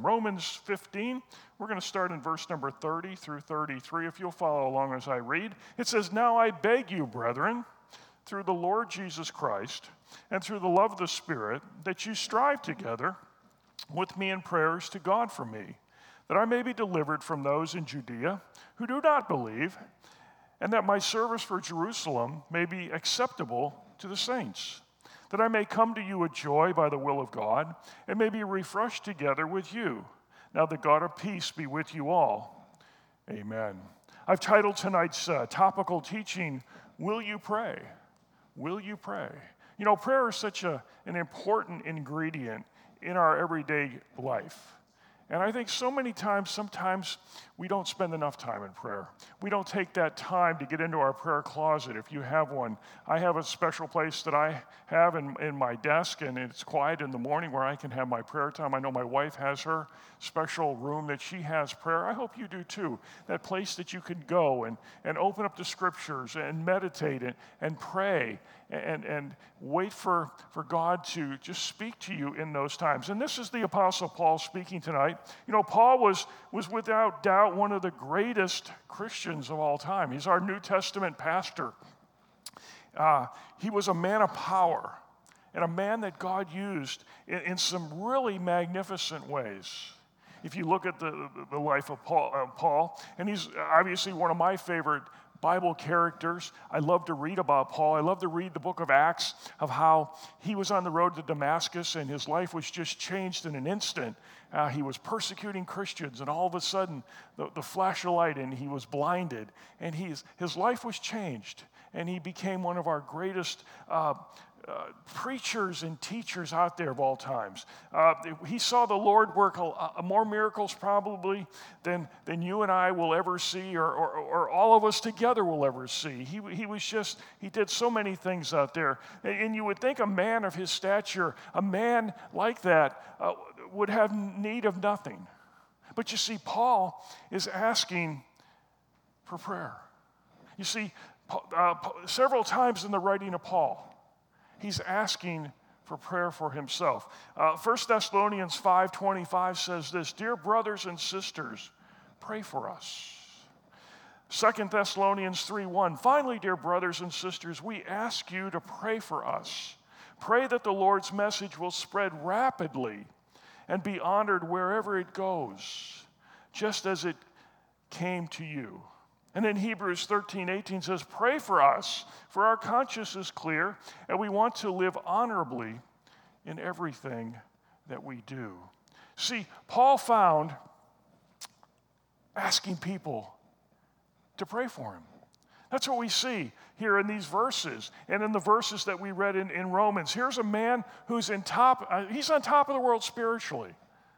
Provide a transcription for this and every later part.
Romans 15, we're going to start in verse number 30 through 33, if you'll follow along as I read. It says, "Now I beg you, brethren, through the Lord Jesus Christ, and through the love of the Spirit, that you strive together with me in prayers to God for me, that I may be delivered from those in Judea who do not believe, and that my service for Jerusalem may be acceptable to the saints, that I may come to you with joy by the will of God, and may be refreshed together with you. Now the God of peace be with you all. Amen." I've titled tonight's topical teaching, "Will You Pray? Will you pray?" You know, prayer is such an important ingredient in our everyday life. And I think sometimes we don't spend enough time in prayer. We don't take that time to get into our prayer closet if you have one. I have a special place that I have in my desk, and it's quiet in the morning where I can have my prayer time. I know my wife has her special room that she has prayer. I hope you do too. That place that you can go and open up the scriptures and meditate and pray and wait for God to just speak to you in those times. And this is the Apostle Paul speaking tonight. You know, Paul was without doubt one of the greatest Christians of all time. He's our New Testament pastor. He was a man of power and a man that God used in some really magnificent ways. If you look at the life of Paul, and he's obviously one of my favorite Bible characters. I love to read about Paul. I love to read the book of Acts of how he was on the road to Damascus and his life was just changed in an instant. He was persecuting Christians, and all of a sudden the flash of light, and he was blinded, and his life was changed, and he became one of our greatest preachers and teachers out there of all times. He saw the Lord work more miracles probably than you and I will ever see, or all of us together will ever see. He did so many things out there. And you would think a man of his stature, a man like that, would have need of nothing. But you see, Paul is asking for prayer. You see, several times in the writing of Paul, he's asking for prayer for himself. 1 Thessalonians 5:25 says this, "Dear brothers and sisters, pray for us." 2 Thessalonians 3:1, "Finally, dear brothers and sisters, we ask you to pray for us. Pray that the Lord's message will spread rapidly and be honored wherever it goes, just as it came to you." And then Hebrews 13:18 says, "Pray for us, for our conscience is clear, and we want to live honorably in everything that we do." See, Paul found asking people to pray for him. That's what we see here in these verses and in the verses that we read in Romans. Here's a man who's he's on top of the world spiritually.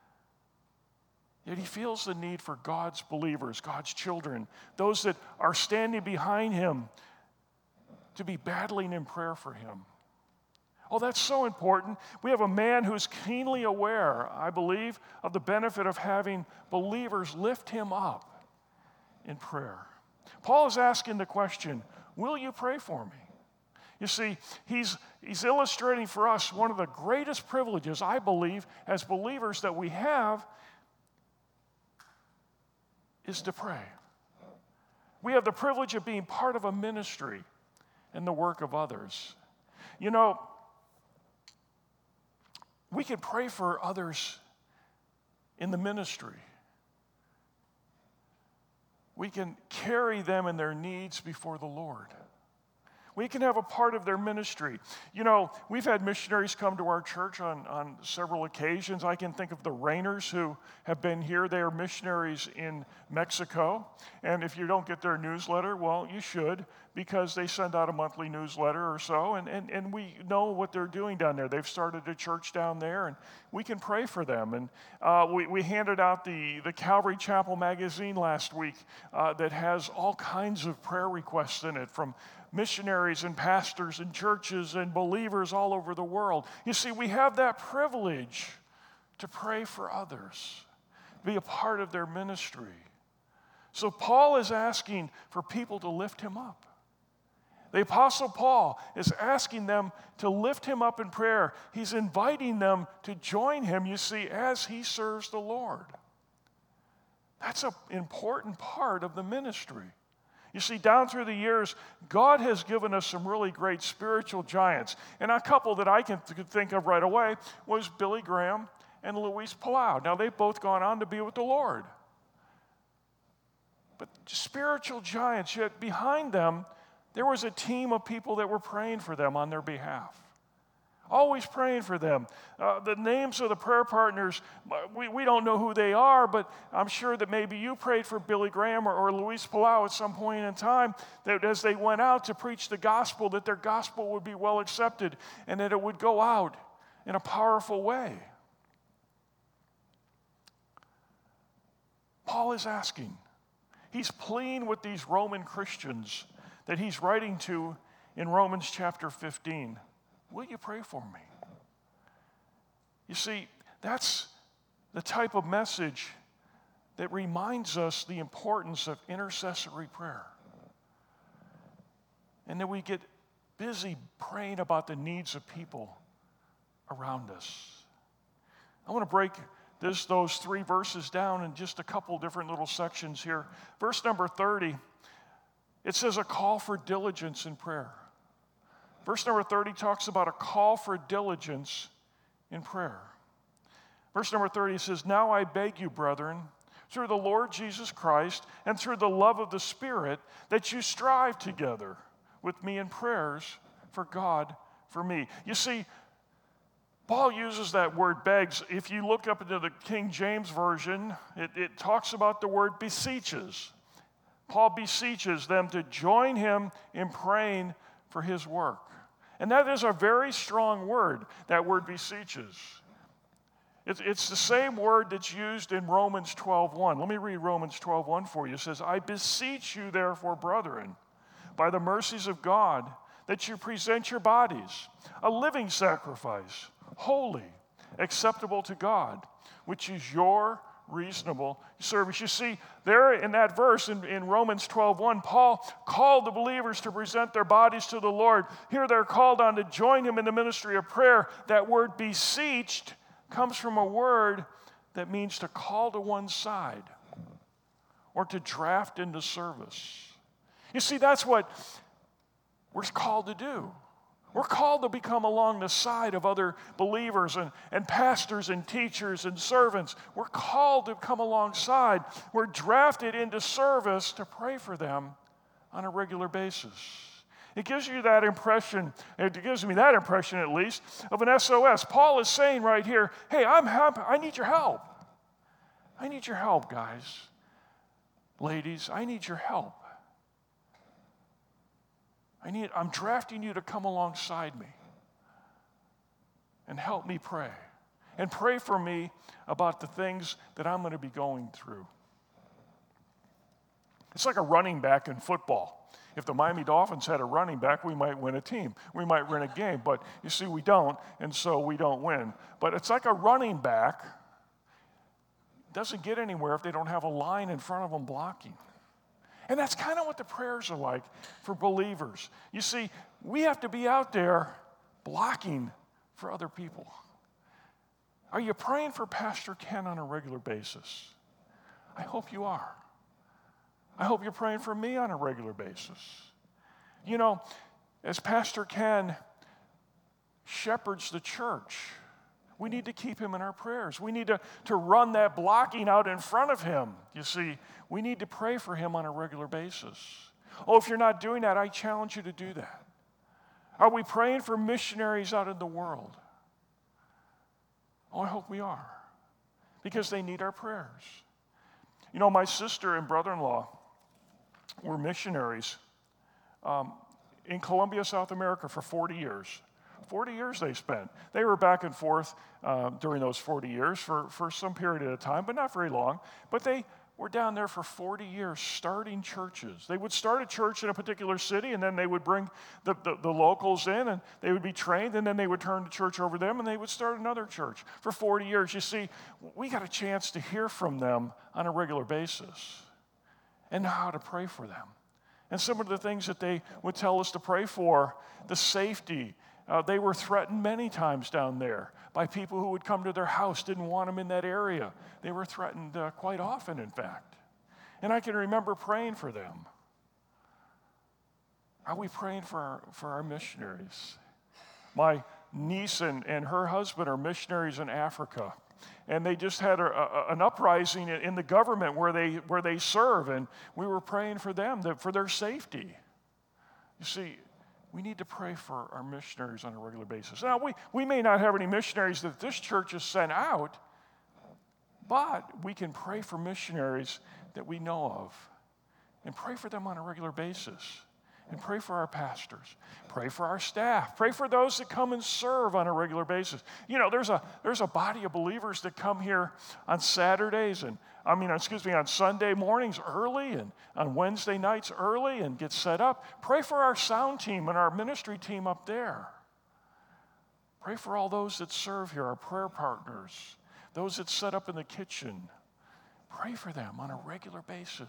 Yet he feels the need for God's believers, God's children, those that are standing behind him, to be battling in prayer for him. Oh, that's so important. We have a man who's keenly aware, I believe, of the benefit of having believers lift him up in prayer. Paul is asking the question, will you pray for me? You see, he's illustrating for us one of the greatest privileges, I believe, as believers that we have is to pray. We have the privilege of being part of a ministry and the work of others. You know, we can pray for others in the ministry. We can carry them and their needs before the Lord. We can have a part of their ministry. You know, we've had missionaries come to our church on several occasions. I can think of the Rainers who have been here. They are missionaries in Mexico. And if you don't get their newsletter, well, you should, because they send out a monthly newsletter or so. And we know what they're doing down there. They've started a church down there, and we can pray for them. And we handed out the Calvary Chapel magazine last week that has all kinds of prayer requests in it from missionaries and pastors and churches and believers all over the world. You see, we have that privilege to pray for others, be a part of their ministry. So Paul is asking for people to lift him up. The Apostle Paul is asking them to lift him up in prayer. He's inviting them to join him, you see, as he serves the Lord. That's an important part of the ministry. You see, down through the years, God has given us some really great spiritual giants. And a couple that I could think of right away was Billy Graham and Luis Palau. Now, they've both gone on to be with the Lord. But spiritual giants, yet behind them, there was a team of people that were praying for them on their behalf. Always praying for them. The names of the prayer partners, we don't know who they are, but I'm sure that maybe you prayed for Billy Graham or Luis Palau at some point in time, that as they went out to preach the gospel, that their gospel would be well accepted and that it would go out in a powerful way. Paul is asking, he's pleading with these Roman Christians that he's writing to in Romans chapter 15. Will you pray for me? You see, that's the type of message that reminds us the importance of intercessory prayer. And that we get busy praying about the needs of people around us. I want to break those 3 verses down in just a couple different little sections here. Verse number 30, it says a call for diligence in prayer. Verse number 30 talks about a call for diligence in prayer. Verse number 30 says, now I beg you, brethren, through the Lord Jesus Christ and through the love of the Spirit, that you strive together with me in prayers for God, for me. You see, Paul uses that word begs. If you look up into the King James Version, it talks about the word beseeches. Paul beseeches them to join him in praying for his work. And that is a very strong word, that word beseeches. It's the same word that's used in Romans 12:1. Let me read Romans 12:1 for you. It says, I beseech you, therefore, brethren, by the mercies of God, that you present your bodies a living sacrifice, holy, acceptable to God, which is your reasonable service. You see, there in that verse in Romans 12:1, Paul called the believers to present their bodies to the Lord. Here they're called on to join him in the ministry of prayer. That word beseeched comes from a word that means to call to one side or to draft into service. You see, that's what we're called to do. We're called to become along the side of other believers and pastors and teachers and servants. We're called to come alongside. We're drafted into service to pray for them on a regular basis. It gives you that impression, it gives me that impression at least, of an SOS. Paul is saying right here, hey, I'm happy. I need your help. I need your help, guys. Ladies, I need your help. I'm drafting you to come alongside me and help me pray. And pray for me about the things that I'm going to be going through. It's like a running back in football. If the Miami Dolphins had a running back, we might win a team. We might win a game, but you see, we don't, and so we don't win. But it's like a running back doesn't get anywhere if they don't have a line in front of them blocking. And that's kind of what the prayers are like for believers. You see, we have to be out there blocking for other people. Are you praying for Pastor Ken on a regular basis? I hope you are. I hope you're praying for me on a regular basis. You know, as Pastor Ken shepherds the church, we need to keep him in our prayers. We need to run that blocking out in front of him. You see, we need to pray for him on a regular basis. Oh, if you're not doing that, I challenge you to do that. Are we praying for missionaries out in the world? Oh, I hope we are, because they need our prayers. You know, my sister and brother-in-law were missionaries in Colombia, South America for 40 years. 40 years they spent. They were back and forth during those 40 years for some period of time, but not very long. But they were down there for 40 years starting churches. They would start a church in a particular city, and then they would bring the locals in, and they would be trained, and then they would turn the church over to them, and they would start another church for 40 years. You see, we got a chance to hear from them on a regular basis and know how to pray for them. And some of the things that they would tell us to pray for, the safety. They were threatened many times down there by people who would come to their house, didn't want them in that area. They were threatened quite often, in fact. And I can remember praying for them. Are we praying for our missionaries? My niece and her husband are missionaries in Africa. And they just had an uprising in the government where they serve, and we were praying for them, for their safety. You see, we need to pray for our missionaries on a regular basis. Now, we may not have any missionaries that this church has sent out, but we can pray for missionaries that we know of and pray for them on a regular basis. And pray for our pastors. Pray for our staff. Pray for those that come and serve on a regular basis. You know, there's a body of believers that come here on Saturdays on Sunday mornings early and on Wednesday nights early and get set up. Pray for our sound team and our ministry team up there. Pray for all those that serve here, our prayer partners, those that set up in the kitchen. Pray for them on a regular basis.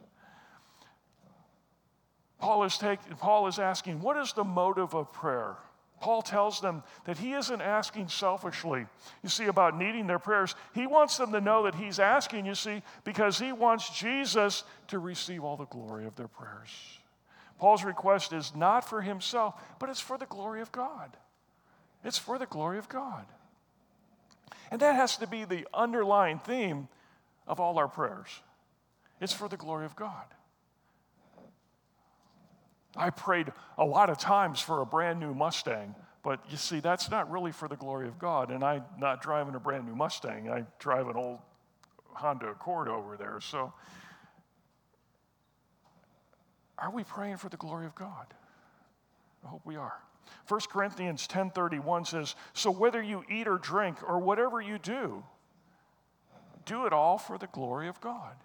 Paul is asking, what is the motive of prayer? Paul tells them that he isn't asking selfishly, you see, about needing their prayers. He wants them to know that he's asking, you see, because he wants Jesus to receive all the glory of their prayers. Paul's request is not for himself, but it's for the glory of God. It's for the glory of God. And that has to be the underlying theme of all our prayers. It's for the glory of God. I prayed a lot of times for a brand new Mustang, but you see, that's not really for the glory of God. And I'm not driving a brand new Mustang. I drive an old Honda Accord over there. So are we praying for the glory of God? I hope we are. 1 Corinthians 10:31 says, so whether you eat or drink or whatever you do it all for the glory of God.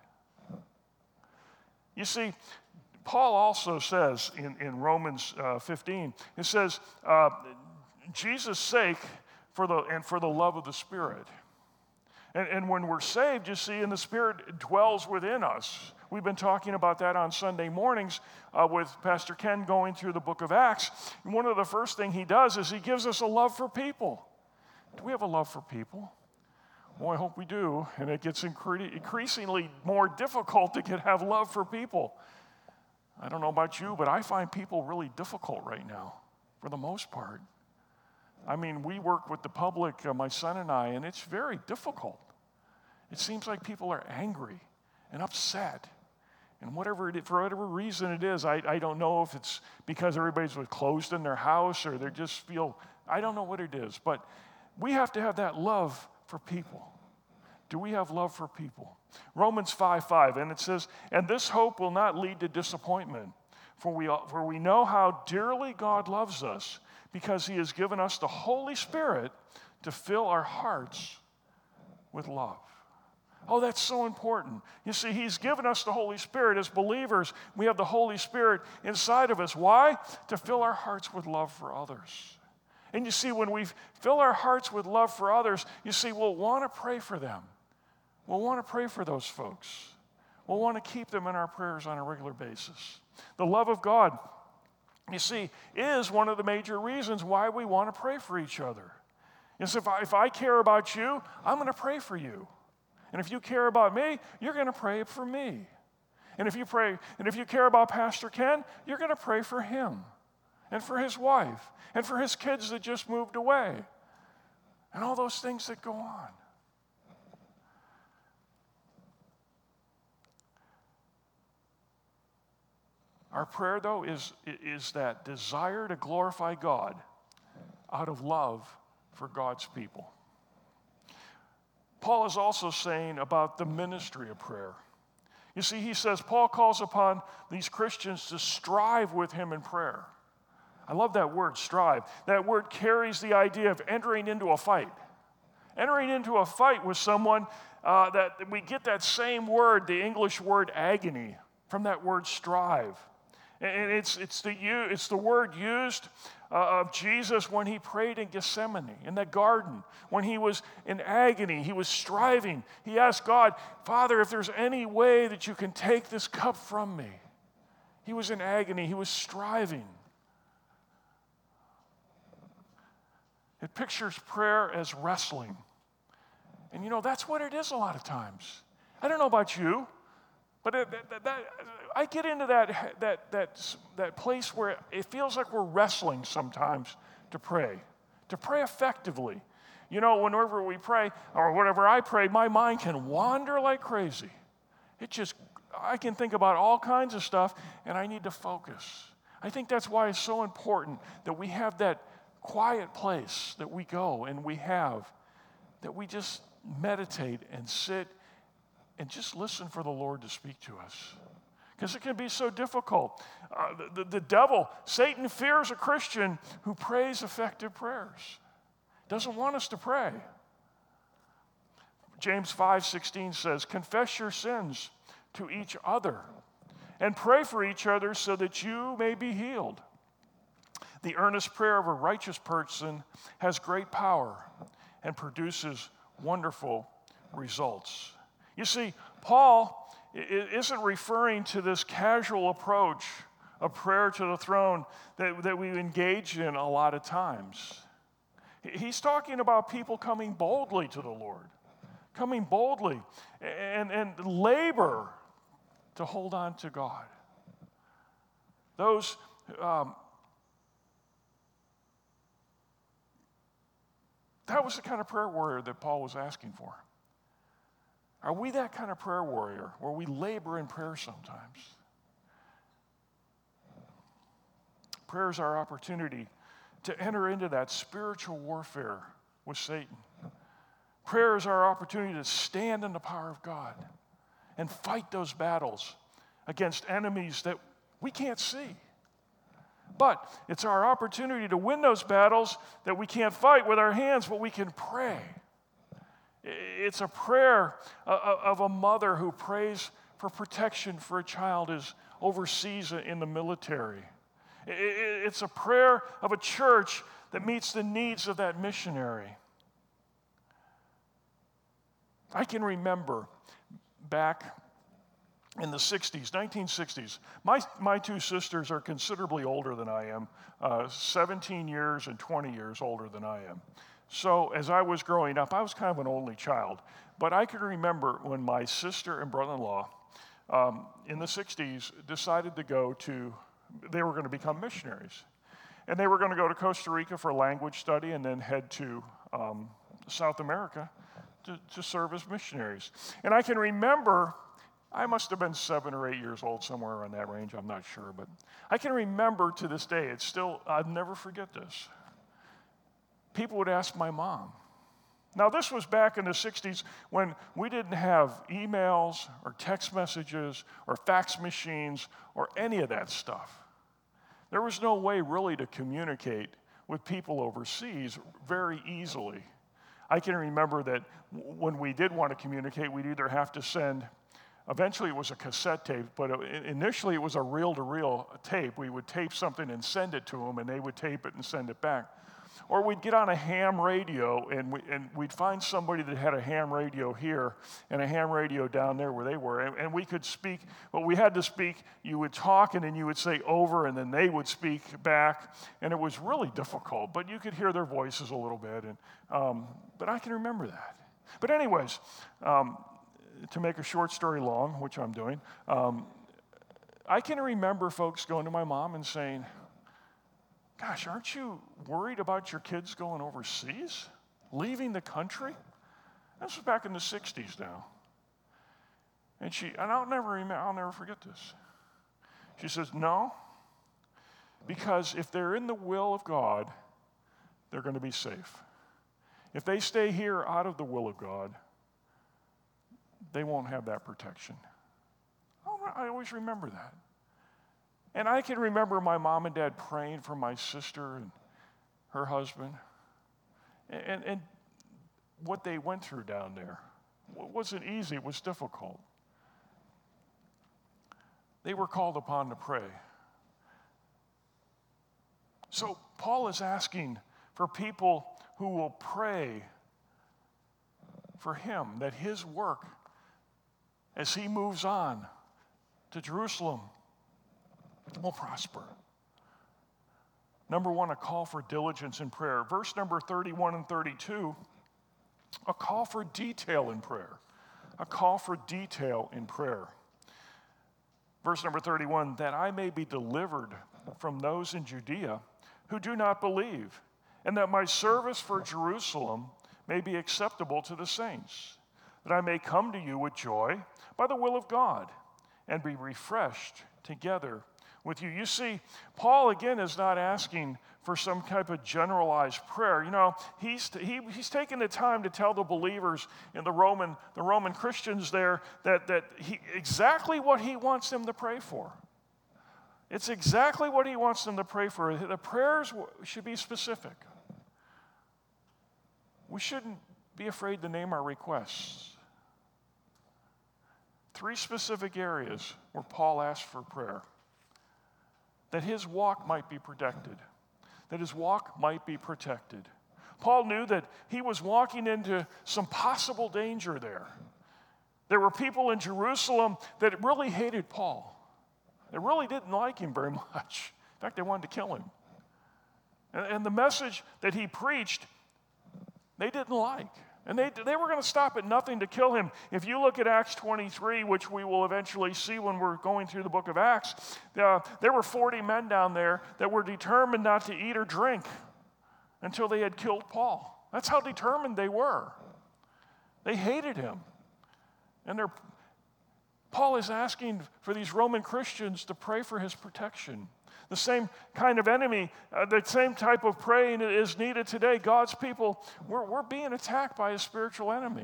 You see, Paul also says in Romans 15, it says, Jesus' sake for the love of the Spirit. And when we're saved, you see, and the Spirit dwells within us. We've been talking about that on Sunday mornings with Pastor Ken going through the book of Acts. And one of the first things he does is he gives us a love for people. Do we have a love for people? Well, I hope we do. And it gets increasingly more difficult to have love for people. I don't know about you, but I find people really difficult right now, for the most part. I mean, we work with the public, my son and I, and it's very difficult. It seems like people are angry and upset. And for whatever reason it is, I don't know if it's because everybody's closed in their house or they just feel, I don't know what it is. But we have to have that love for people. Do we have love for people? Romans 5:5, and it says, and this hope will not lead to disappointment, for we know how dearly God loves us, because he has given us the Holy Spirit to fill our hearts with love. Oh, that's so important. You see, he's given us the Holy Spirit. As believers, we have the Holy Spirit inside of us. Why? To fill our hearts with love for others. And you see, when we fill our hearts with love for others, you see, we'll want to pray for them. We'll want to pray for those folks. We'll want to keep them in our prayers on a regular basis. The love of God, you see, is one of the major reasons why we want to pray for each other. Yes, if I care about you, I'm going to pray for you. And if you care about me, you're going to pray for me. And if you care about Pastor Ken, you're going to pray for him and for his wife and for his kids that just moved away and all those things that go on. Our prayer, though, is that desire to glorify God out of love for God's people. Paul is also saying about the ministry of prayer. You see, he says, Paul calls upon these Christians to strive with him in prayer. I love that word, strive. That word carries the idea of entering into a fight. Entering into a fight with someone, that we get that same word, the English word agony, from that word strive. And it's the word used of Jesus when he prayed in Gethsemane, in the garden. When he was in agony, he was striving. He asked God, Father, if there's any way that you can take this cup from me. He was in agony. He was striving. It pictures prayer as wrestling. And that's what it is a lot of times. I don't know about you, but I get into that place where it feels like we're wrestling sometimes to pray effectively. Whenever we pray, or whenever I pray, my mind can wander like crazy. I can think about all kinds of stuff, and I need to focus. I think that's why it's so important that we have that quiet place that we go and that we just meditate and sit and just listen for the Lord to speak to us. Because it can be so difficult. The devil, Satan, fears a Christian who prays effective prayers. Doesn't want us to pray. James 5:16 says, confess your sins to each other and pray for each other so that you may be healed. The earnest prayer of a righteous person has great power and produces wonderful results. You see, Paul isn't referring to this casual approach of prayer to the throne that we engage in a lot of times. He's talking about people coming boldly to the Lord, coming boldly and labor to hold on to God. Those that was the kind of prayer warrior that Paul was asking for. Are we that kind of prayer warrior where we labor in prayer sometimes? Prayer is our opportunity to enter into that spiritual warfare with Satan. Prayer is our opportunity to stand in the power of God and fight those battles against enemies that we can't see. But it's our opportunity to win those battles that we can't fight with our hands, but we can pray. It's a prayer of a mother who prays for protection for a child who's overseas in the military. It's a prayer of a church that meets the needs of that missionary. I can remember back in the 60s, 1960s, my two sisters are considerably older than I am, 17 years and 20 years older than I am. So as I was growing up, I was kind of an only child. But I can remember when my sister and brother-in-law in the 60s decided they were going to become missionaries. And they were going to go to Costa Rica for language study and then head to South America to serve as missionaries. And I can remember, I must have been 7 or 8 years old, somewhere in that range, I'm not sure. But I can remember to this day, I'd never forget this. People would ask my mom. Now, this was back in the 60s when we didn't have emails or text messages or fax machines or any of that stuff. There was no way really to communicate with people overseas very easily. I can remember that when we did want to communicate, we'd either have to send, eventually it was a cassette tape, but initially it was a reel-to-reel tape. We would tape something and send it to them, and they would tape it and send it back. Or we'd get on a ham radio, and we'd find somebody that had a ham radio here and a ham radio down there where they were, and we could speak. But we had to speak. You would talk, and then you would say over, and then they would speak back, and it was really difficult. But you could hear their voices a little bit, but I can remember that. But anyways, to make a short story long, which I'm doing, I can remember folks going to my mom and saying, gosh, aren't you worried about your kids going overseas? Leaving the country? This was back in the 60s now. And I'll never forget this. She says, no, because if they're in the will of God, they're going to be safe. If they stay here out of the will of God, they won't have that protection. I always remember that. And I can remember my mom and dad praying for my sister and her husband and what they went through down there. It wasn't easy, it was difficult. They were called upon to pray. So Paul is asking for people who will pray for him, that his work, as he moves on to Jerusalem, will prosper. Number one, a call for diligence in prayer. Verse number 31 and 32, a call for detail in prayer. A call for detail in prayer. Verse number 31, that I may be delivered from those in Judea who do not believe, and that my service for Jerusalem may be acceptable to the saints, that I may come to you with joy by the will of God and be refreshed together with you. You see, Paul, again, is not asking for some type of generalized prayer. You know, he's taken the time to tell the believers in the Roman Christians there that exactly what he wants them to pray for. It's exactly what he wants them to pray for. The prayers should be specific. We shouldn't be afraid to name our requests. 3 specific areas where Paul asked for prayer. That his walk might be protected. That his walk might be protected. Paul knew that he was walking into some possible danger there. There were people in Jerusalem that really hated Paul. They really didn't like him very much. In fact, they wanted to kill him. And the message that he preached, they didn't like. And they were going to stop at nothing to kill him. If you look at Acts 23, which we will eventually see when we're going through the book of Acts, there were 40 men down there that were determined not to eat or drink until they had killed Paul. That's how determined they were. They hated him. And Paul is asking for these Roman Christians to pray for his protection. The same kind of enemy, the same type of praying is needed today. God's people, we're being attacked by a spiritual enemy.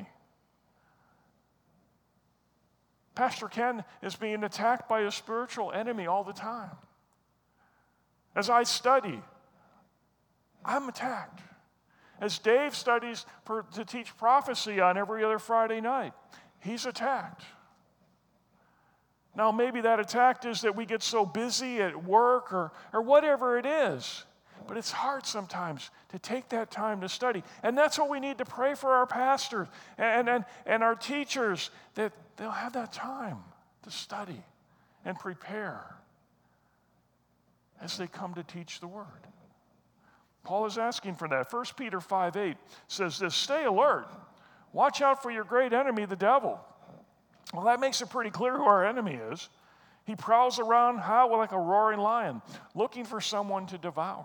Pastor Ken is being attacked by a spiritual enemy all the time. As I study, I'm attacked. As Dave studies to teach prophecy on every other Friday night, he's attacked. Now, maybe that attack is that we get so busy at work or whatever it is. But it's hard sometimes to take that time to study. And that's what we need to pray for our pastors and our teachers, that they'll have that time to study and prepare as they come to teach the Word. Paul is asking for that. 1 Peter 5:8 says this, stay alert. Watch out for your great enemy, the devil. Well, that makes it pretty clear who our enemy is. He prowls around like a roaring lion, looking for someone to devour.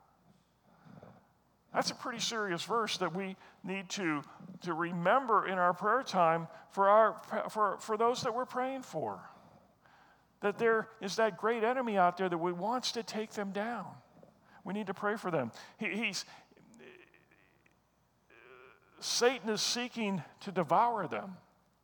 That's a pretty serious verse that we need to remember in our prayer time for those that we're praying for. That there is that great enemy out there that wants to take them down. We need to pray for them. Satan is seeking to devour them.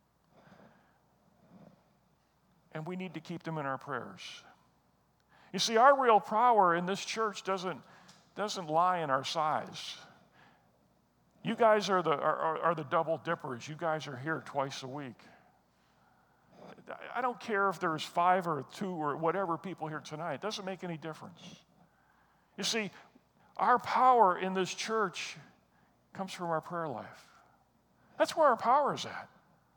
And we need to keep them in our prayers. You see, our real power in this church doesn't lie in our size. You guys are the double dippers. You guys are here twice a week. I don't care if there's 5 or 2 or whatever people here tonight. It doesn't make any difference. You see, our power in this church comes from our prayer life. That's where our power is at.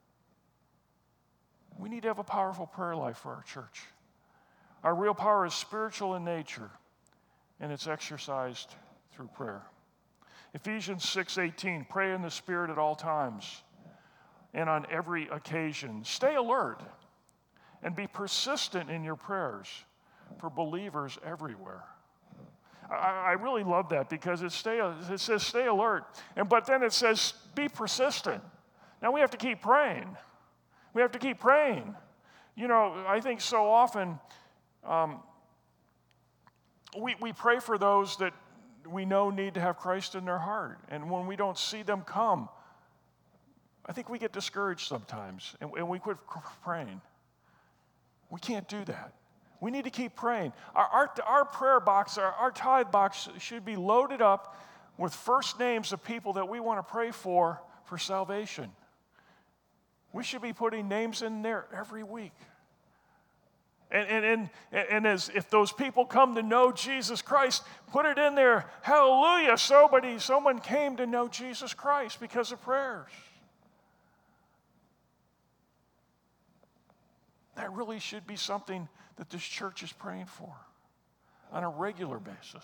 We need to have a powerful prayer life for our church. Our real power is spiritual in nature, and it's exercised through prayer. Ephesians 6:18, pray in the Spirit at all times and on every occasion. Stay alert and be persistent in your prayers for believers everywhere. I really love that because it says stay alert, but then it says be persistent. Now we have to keep praying. We have to keep praying. You know, I think so often we pray for those that we know need to have Christ in their heart. And when we don't see them come, I think we get discouraged sometimes and we quit praying. We can't do that. We need to keep praying. Our prayer box, our tithe box should be loaded up with first names of people that we want to pray for salvation. We should be putting names in there every week. And as if those people come to know Jesus Christ, put it in there. Hallelujah, someone came to know Jesus Christ because of prayers. that really should be something that this church is praying for on a regular basis.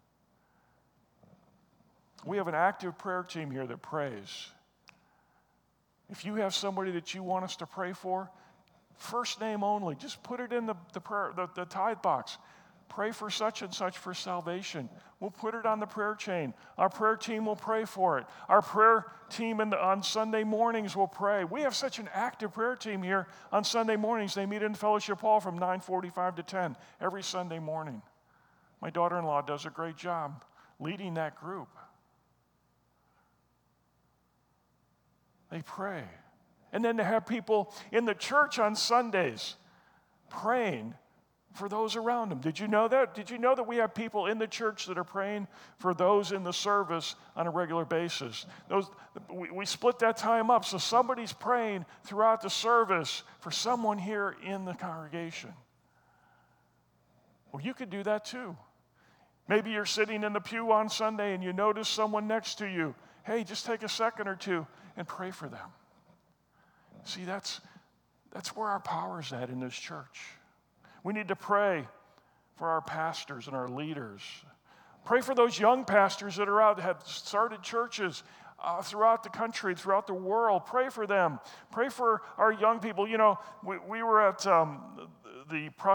We have an active prayer team here that prays. If you have somebody that you want us to pray for, first name only, just put it in the tithe box. Pray for such and such for salvation. We'll put it on the prayer chain. Our prayer team will pray for it. Our prayer team on Sunday mornings will pray. We have such an active prayer team here on Sunday mornings. They meet in Fellowship Hall from 9:45 to 10 every Sunday morning. My daughter-in-law does a great job leading that group. They pray. And then to have people in the church on Sundays praying for those around them. Did you know that? Did you know that we have people in the church that are praying for those in the service on a regular basis? We split that time up, so somebody's praying throughout the service for someone here in the congregation. Well, you could do that too. Maybe you're sitting in the pew on Sunday and you notice someone next to you. Hey, just take a second or two and pray for them. See, that's where our power is at in this church. We need to pray for our pastors and our leaders. Pray for those young pastors that are out, that have started churches throughout the country, throughout the world. Pray for them. Pray for our young people. You know, we were at what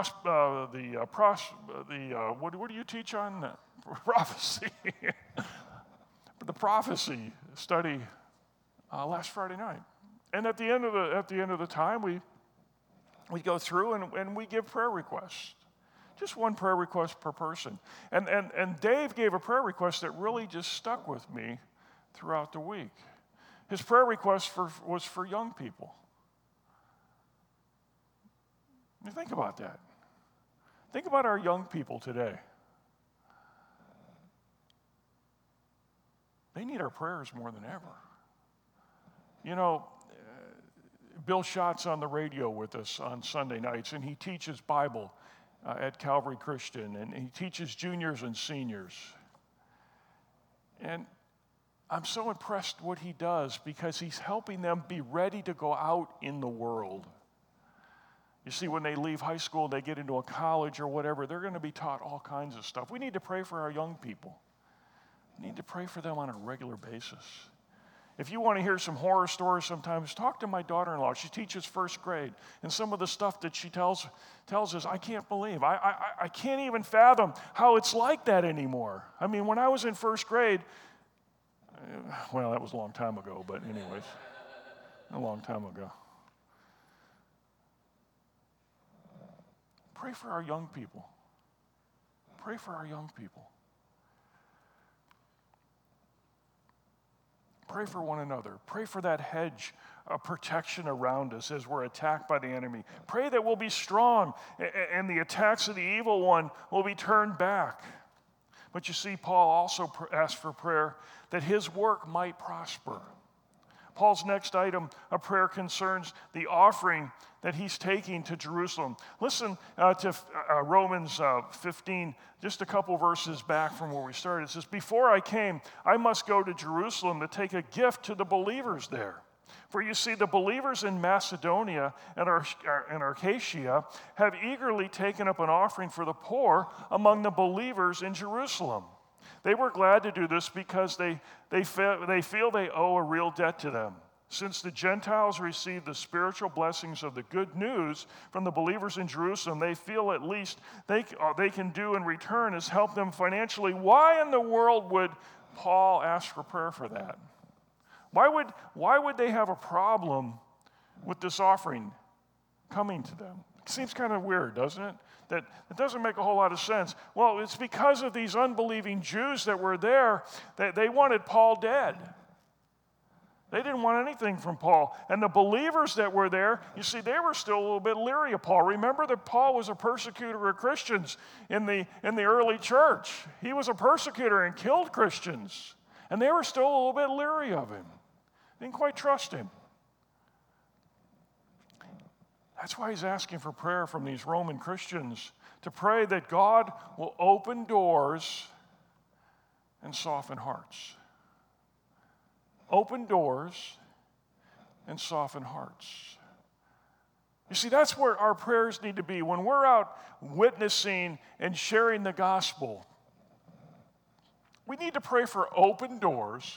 do you teach on? Prophecy. The prophecy study last Friday night. And at the end of the time, we go through and we give prayer requests. Just one prayer request per person. And Dave gave a prayer request that really just stuck with me throughout the week. His prayer request was for young people. You think about that. Think about our young people today. They need our prayers more than ever. You know, Bill Schott's on the radio with us on Sunday nights, and he teaches Bible at Calvary Christian, and he teaches juniors and seniors. And I'm so impressed what he does because he's helping them be ready to go out in the world. You see, when they leave high school, they get into a college or whatever, they're going to be taught all kinds of stuff. We need to pray for our young people. We need to pray for them on a regular basis. If you want to hear some horror stories sometimes, talk to my daughter-in-law. She teaches first grade. And some of the stuff that she tells us, I can't believe. I can't even fathom how it's like that anymore. I mean, when I was in first grade, well, that was a long time ago, but anyways, a long time ago. Pray for our young people. Pray for our young people. Pray for one another. Pray for that hedge of protection around us as we're attacked by the enemy. Pray that we'll be strong and the attacks of the evil one will be turned back. But you see, Paul also asked for prayer that his work might prosper. Paul's next item of prayer concerns the offering that he's taking to Jerusalem. Listen to Romans 15, just a couple verses back from where we started. It says, "Before I came, I must go to Jerusalem to take a gift to the believers there. For you see, the believers in Macedonia and Achaia have eagerly taken up an offering for the poor among the believers in Jerusalem. They were glad to do this because they feel they owe a real debt to them. Since the Gentiles receive the spiritual blessings of the good news from the believers in Jerusalem, they feel at least they can do in return is help them financially." Why in the world would Paul ask for prayer for that? Why would they have a problem with this offering coming to them? It seems kind of weird, doesn't it? That it doesn't make a whole lot of sense. Well, it's because of these unbelieving Jews that were there that they wanted Paul dead. They didn't want anything from Paul. And the believers that were there, you see, they were still a little bit leery of Paul. Remember that Paul was a persecutor of Christians in the early church. He was a persecutor and killed Christians. And they were still a little bit leery of him. Didn't quite trust him. That's why he's asking for prayer from these Roman Christians to pray that God will open doors and soften hearts. Open doors and soften hearts. You see, that's where our prayers need to be. When we're out witnessing and sharing the gospel, we need to pray for open doors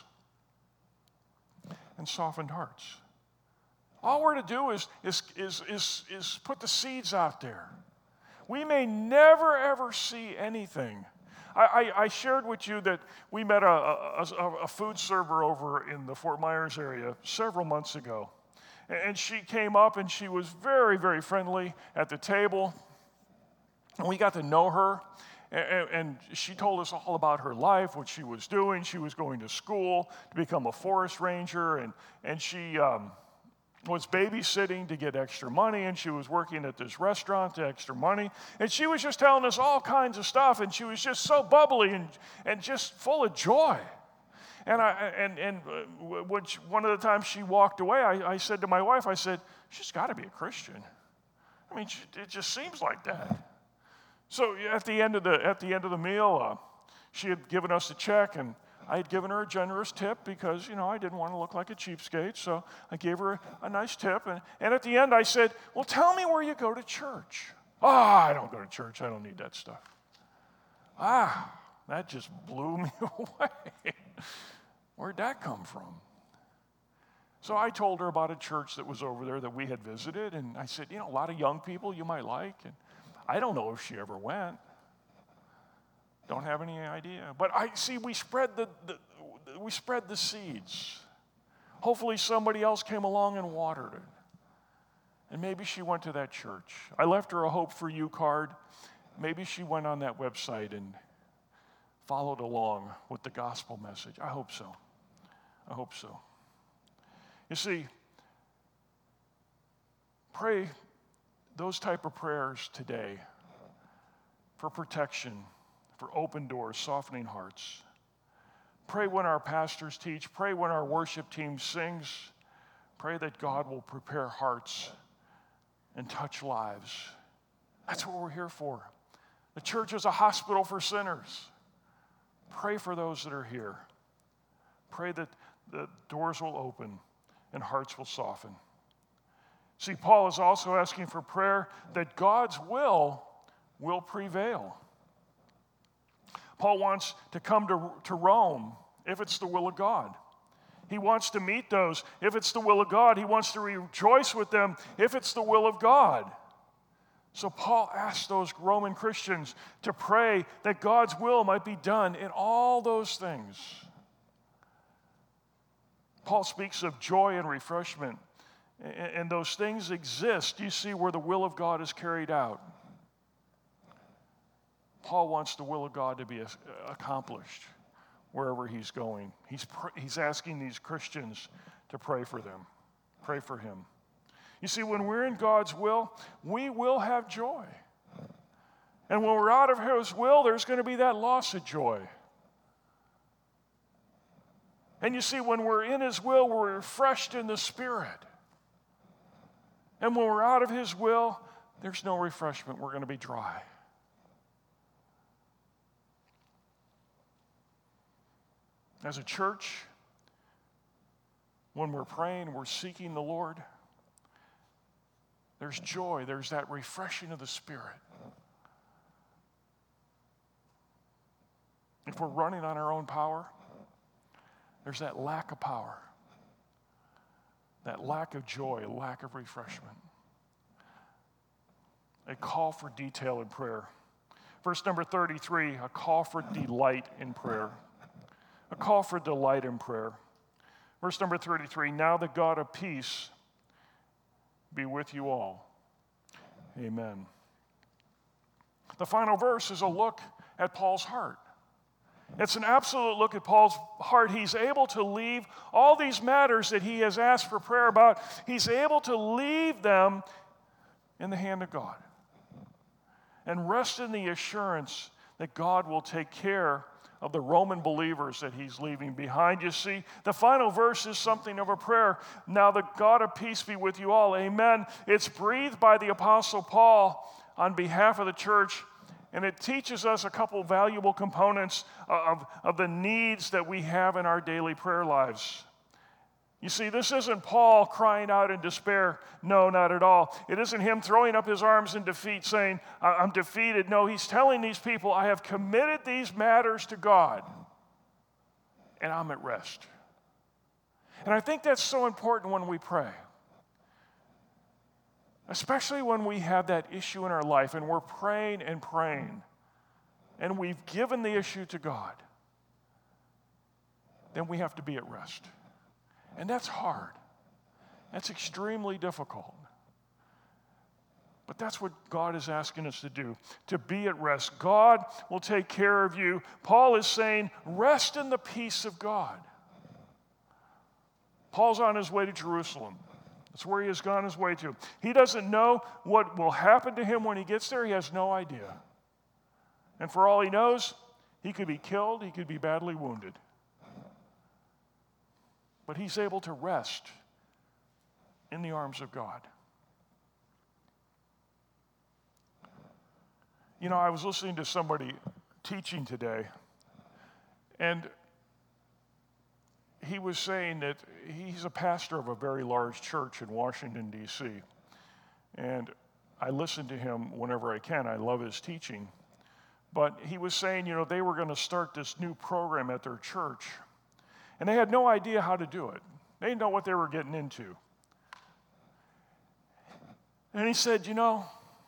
and softened hearts. All we're to do is put the seeds out there. We may never, ever see anything. I shared with you that we met a food server over in the Fort Myers area several months ago. And she came up and she was very, very friendly at the table. And we got to know her. And she told us all about her life, what she was doing. She was going to school to become a forest ranger. And she was babysitting to get extra money. And she was working at this restaurant to get extra money. And she was just telling us all kinds of stuff. And she was just so bubbly and just full of joy. And one of the times she walked away, I said to my wife, I said, she's got to be a Christian. I mean, it just seems like that. So at the end of the meal, she had given us a check, and I had given her a generous tip because, I didn't want to look like a cheapskate. So I gave her a nice tip. And at the end, I said, well, tell me where you go to church. I don't go to church. I don't need that stuff. That just blew me away. Where'd that come from? So I told her about a church that was over there that we had visited, and I said, a lot of young people you might like, and I don't know if she ever went. Don't have any idea. But we spread the seeds. Hopefully somebody else came along and watered it. And maybe she went to that church. I left her a Hope for You card. Maybe she went on that website and followed along with the gospel message. I hope so. You see, pray those type of prayers today for protection, for open doors, softening hearts. Pray when our pastors teach. Pray when our worship team sings. Pray that God will prepare hearts and touch lives. That's what we're here for. The church is a hospital for sinners. Pray for those that are here. Pray that the doors will open and hearts will soften. See, Paul is also asking for prayer that God's will prevail. Paul wants to come to Rome if it's the will of God. He wants to meet those if it's the will of God. He wants to rejoice with them if it's the will of God. So Paul asked those Roman Christians to pray that God's will might be done in all those things. Paul speaks of joy and refreshment, and those things exist, you see, where the will of God is carried out. Paul wants the will of God to be accomplished wherever he's going. He's asking these Christians to pray for them, pray for him. You see, when we're in God's will, we will have joy. And when we're out of his will, there's going to be that loss of joy. And you see, when we're in his will, we're refreshed in the Spirit. And when we're out of his will, there's no refreshment. We're going to be dry. As a church, when we're praying, we're seeking the Lord, there's joy. There's that refreshing of the Spirit. If we're running on our own power, there's that lack of power, that lack of joy, lack of refreshment. A call for detail in prayer. Verse number 33, a call for delight in prayer. A call for delight in prayer. Verse number 33, now the God of peace be with you all. Amen. The final verse is a look at Paul's heart. It's an absolute look at Paul's heart. He's able to leave all these matters that he has asked for prayer about, he's able to leave them in the hand of God and rest in the assurance that God will take care of the Roman believers that he's leaving behind. You see, the final verse is something of a prayer. Now the God of peace be with you all. Amen. It's breathed by the Apostle Paul on behalf of the church, and it teaches us a couple valuable components of the needs that we have in our daily prayer lives. You see, this isn't Paul crying out in despair. No, not at all. It isn't him throwing up his arms in defeat saying, I'm defeated. No, he's telling these people, I have committed these matters to God, and I'm at rest. And I think that's so important when we pray, especially when we have that issue in our life and we're praying, and we've given the issue to God. Then we have to be at rest. And that's hard. That's extremely difficult. But that's what God is asking us to do, to be at rest. God will take care of you. Paul is saying, rest in the peace of God. Paul's on his way to Jerusalem. That's where he has gone his way to. He doesn't know what will happen to him when he gets there. He has no idea. And for all he knows, he could be killed, he could be badly wounded. But he's able to rest in the arms of God. You know, I was listening to somebody teaching today, and he was saying that he's a pastor of a very large church in Washington, D.C. And I listen to him whenever I can. I love his teaching. But he was saying, you know, they were going to start this new program at their church. And they had no idea how to do it. They didn't know what they were getting into. And he said, you know,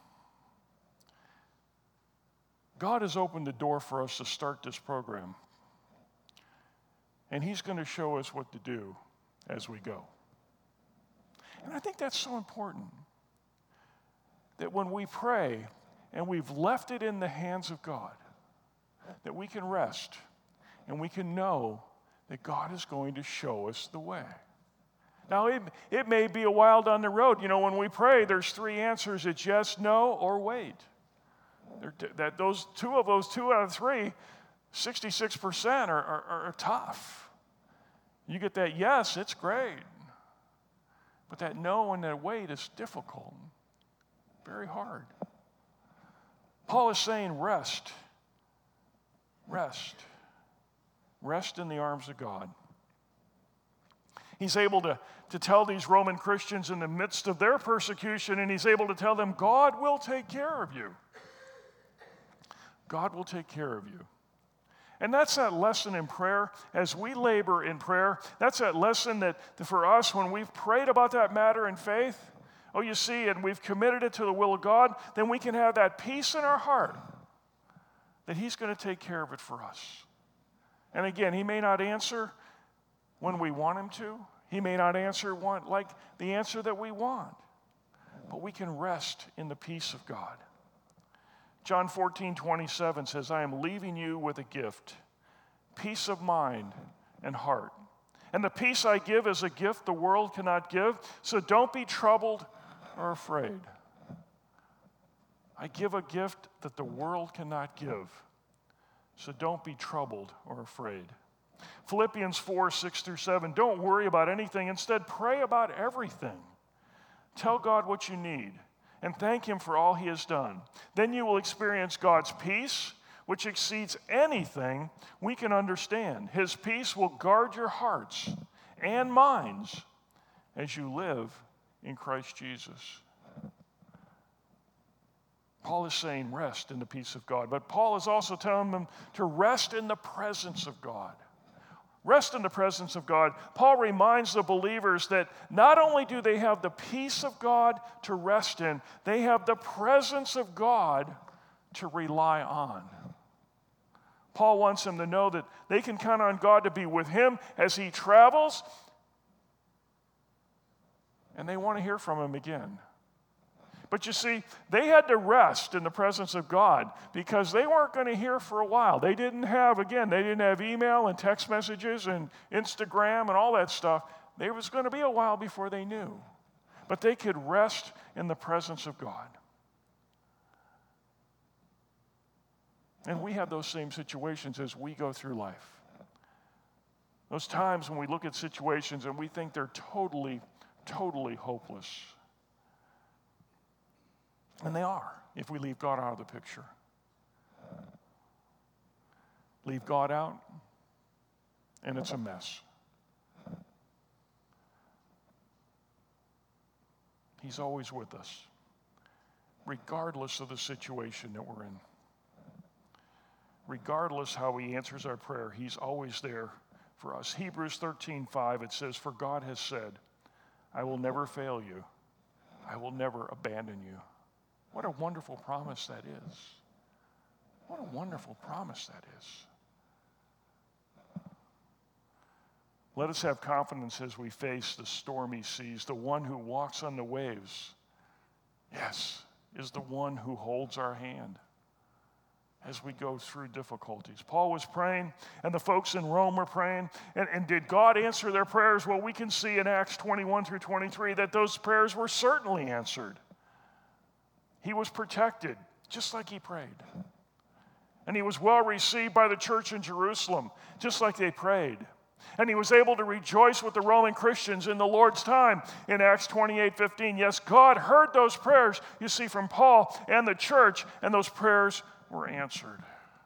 God has opened the door for us to start this program. And he's going to show us what to do as we go. And I think that's so important. That when we pray and we've left it in the hands of God, that we can rest and we can know that God is going to show us the way. Now, it may be a while down the road. You know, when we pray, there's three answers. It's yes, no, or wait. Those two out of three, 66% are tough. You get that yes, it's great. But that no and that wait is difficult. Very hard. Paul is saying rest. Rest. Rest in the arms of God. He's able to tell these Roman Christians in the midst of their persecution, and he's able to tell them, God will take care of you. God will take care of you. And that's that lesson in prayer. As we labor in prayer, that's that lesson that for us, when we've prayed about that matter in faith, oh, you see, and we've committed it to the will of God, then we can have that peace in our heart that he's going to take care of it for us. And again, he may not answer when we want him to. He may not answer like the answer that we want. But we can rest in the peace of God. John 14:27 says, I am leaving you with a gift, peace of mind and heart. And the peace I give is a gift the world cannot give, so don't be troubled or afraid. I give a gift that the world cannot give, so don't be troubled or afraid. Philippians 4:6-7, don't worry about anything. Instead, pray about everything. Tell God what you need and thank him for all he has done. Then you will experience God's peace, which exceeds anything we can understand. His peace will guard your hearts and minds as you live in Christ Jesus. Paul is saying rest in the peace of God, but Paul is also telling them to rest in the presence of God. Rest in the presence of God. Paul reminds the believers that not only do they have the peace of God to rest in, they have the presence of God to rely on. Paul wants them to know that they can count on God to be with him as he travels, and they want to hear from him again. But you see, they had to rest in the presence of God because they weren't going to hear for a while. They didn't have email and text messages and Instagram and all that stuff. There was going to be a while before they knew. But they could rest in the presence of God. And we have those same situations as we go through life. Those times when we look at situations and we think they're totally, totally hopeless. And they are, if we leave God out of the picture. Leave God out, and it's a mess. He's always with us, regardless of the situation that we're in. Regardless how he answers our prayer, he's always there for us. Hebrews 13:5, it says, "For God has said, I will never fail you. I will never abandon you." What a wonderful promise that is. What a wonderful promise that is. Let us have confidence as we face the stormy seas. The one who walks on the waves, yes, is the one who holds our hand as we go through difficulties. Paul was praying, and the folks in Rome were praying. And did God answer their prayers? Well, we can see in Acts 21 through 23 that those prayers were certainly answered. He was protected, just like he prayed. And he was well received by the church in Jerusalem, just like they prayed. And he was able to rejoice with the Roman Christians in the Lord's time in Acts 28:15. Yes, God heard those prayers, you see, from Paul and the church, and those prayers were answered.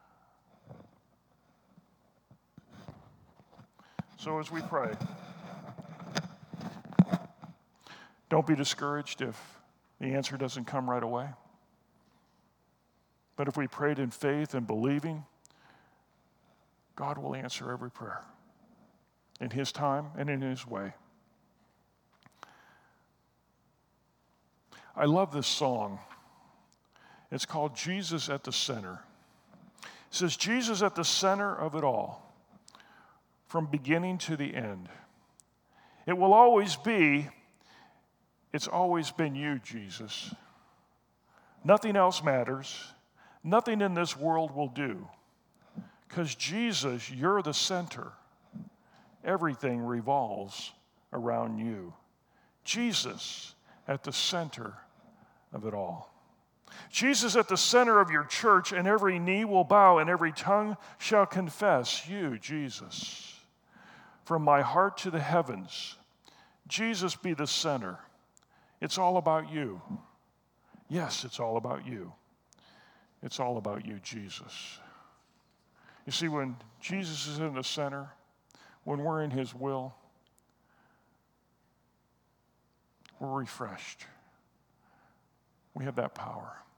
So as we pray, don't be discouraged if the answer doesn't come right away. But if we prayed in faith and believing, God will answer every prayer in his time and in his way. I love this song. It's called Jesus at the Center. It says, Jesus at the center of it all, from beginning to the end. It will always be, it's always been you, Jesus. Nothing else matters. Nothing in this world will do. Because Jesus, you're the center. Everything revolves around you. Jesus at the center of it all. Jesus at the center of your church, and every knee will bow and every tongue shall confess you, Jesus. From my heart to the heavens, Jesus be the center. It's all about you. Yes, it's all about you. It's all about you, Jesus. You see, when Jesus is in the center, when we're in his will, we're refreshed. We have that power.